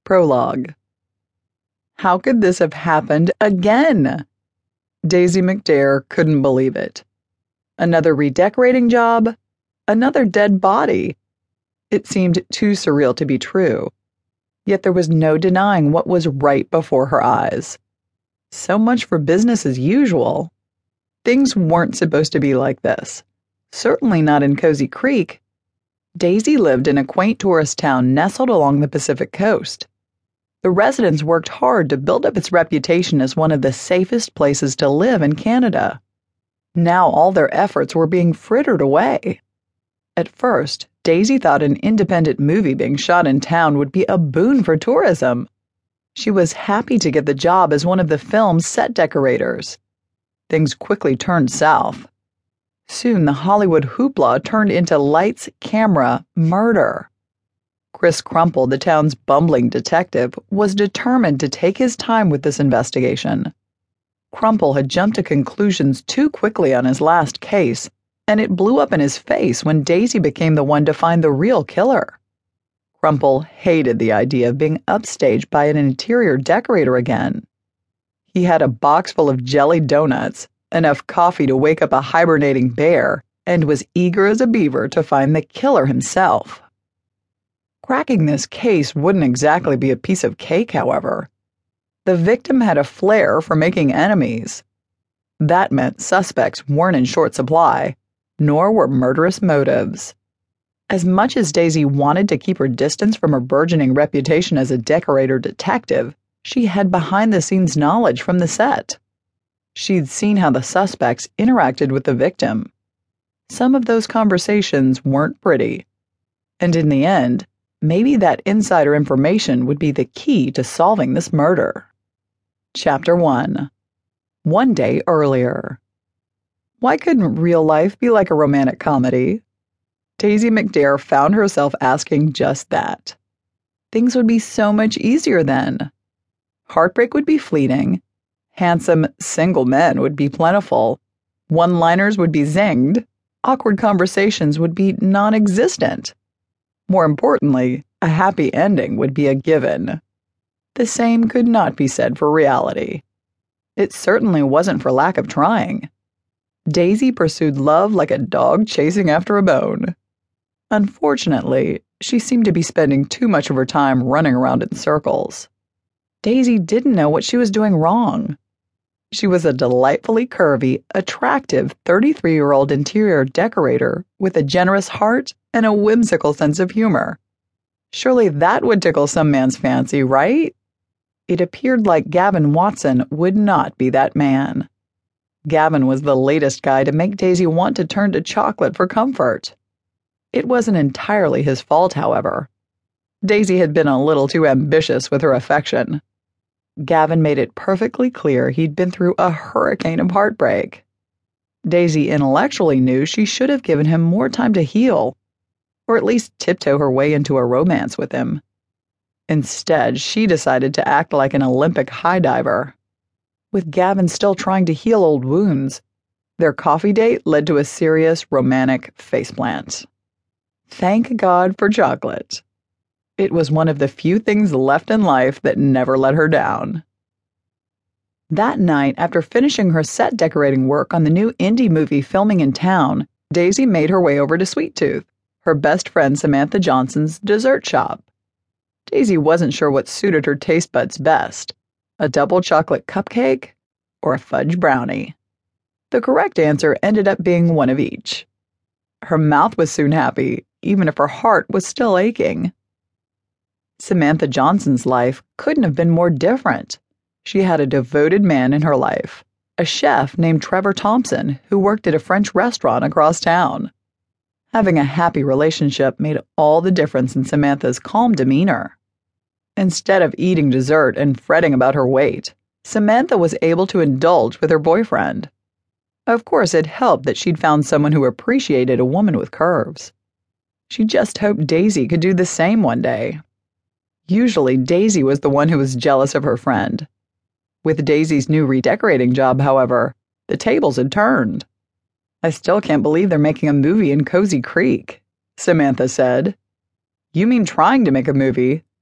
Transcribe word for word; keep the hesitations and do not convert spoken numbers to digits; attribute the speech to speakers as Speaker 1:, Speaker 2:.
Speaker 1: Prologue. How could this have happened again? Daisy McDare couldn't believe it. Another redecorating job? Another dead body? It seemed too surreal to be true. Yet there was no denying what was right before her eyes. So much for business as usual. Things weren't supposed to be like this. Certainly not in Cozy Creek. Daisy lived in a quaint tourist town nestled along the Pacific coast. The residents worked hard to build up its reputation as one of the safest places to live in Canada. Now all their efforts were being frittered away. At first, Daisy thought an independent movie being shot in town would be a boon for tourism. She was happy to get the job as one of the film's set decorators. Things quickly turned south. Soon the Hollywood hoopla turned into lights, camera, murder. Chris Crumple, the town's bumbling detective, was determined to take his time with this investigation. Crumple had jumped to conclusions too quickly on his last case, and it blew up in his face when Daisy became the one to find the real killer. Crumple hated the idea of being upstaged by an interior decorator again. He had a box full of jelly donuts, enough coffee to wake up a hibernating bear, and was eager as a beaver to find the killer himself. Cracking this case wouldn't exactly be a piece of cake, however. The victim had a flair for making enemies. That meant suspects weren't in short supply, nor were murderous motives. As much as Daisy wanted to keep her distance from her burgeoning reputation as a decorator detective, she had behind-the-scenes knowledge from the set. She'd seen how the suspects interacted with the victim. Some of those conversations weren't pretty. And in the end, maybe that insider information would be the key to solving this murder. Chapter one. One day earlier. Why couldn't real life be like a romantic comedy? Daisy McDare found herself asking just that. Things would be so much easier then. Heartbreak would be fleeting. Handsome, single men would be plentiful. One-liners would be zinged. Awkward conversations would be non-existent. More importantly, a happy ending would be a given. The same could not be said for reality. It certainly wasn't for lack of trying. Daisy pursued love like a dog chasing after a bone. Unfortunately, she seemed to be spending too much of her time running around in circles. Daisy didn't know what she was doing wrong. She was a delightfully curvy, attractive thirty-three-year-old interior decorator with a generous heart and a whimsical sense of humor. Surely that would tickle some man's fancy, right? It appeared like Gavin Watson would not be that man. Gavin was the latest guy to make Daisy want to turn to chocolate for comfort. It wasn't entirely his fault, however. Daisy had been a little too ambitious with her affection. Gavin made it perfectly clear he'd been through a hurricane of heartbreak. Daisy intellectually knew she should have given him more time to heal, or at least tiptoe her way into a romance with him. Instead, she decided to act like an Olympic high diver. With Gavin still trying to heal old wounds, their coffee date led to a serious romantic faceplant. Thank God for chocolate. It was one of the few things left in life that never let her down. That night, after finishing her set decorating work on the new indie movie filming in town, Daisy made her way over to Sweet Tooth, her best friend Samantha Johnson's dessert shop. Daisy wasn't sure what suited her taste buds best, a double chocolate cupcake or a fudge brownie. The correct answer ended up being one of each. Her mouth was soon happy, even if her heart was still aching. Samantha Johnson's life couldn't have been more different. She had a devoted man in her life, a chef named Trevor Thompson who worked at a French restaurant across town. Having a happy relationship made all the difference in Samantha's calm demeanor. Instead of eating dessert and fretting about her weight, Samantha was able to indulge with her boyfriend. Of course, it helped that she'd found someone who appreciated a woman with curves. She just hoped Daisy could do the same one day. Usually, Daisy was the one who was jealous of her friend. With Daisy's new redecorating job, however, the tables had turned. I still can't believe they're making a movie in Cozy Creek, Samantha said. You mean trying to make a movie?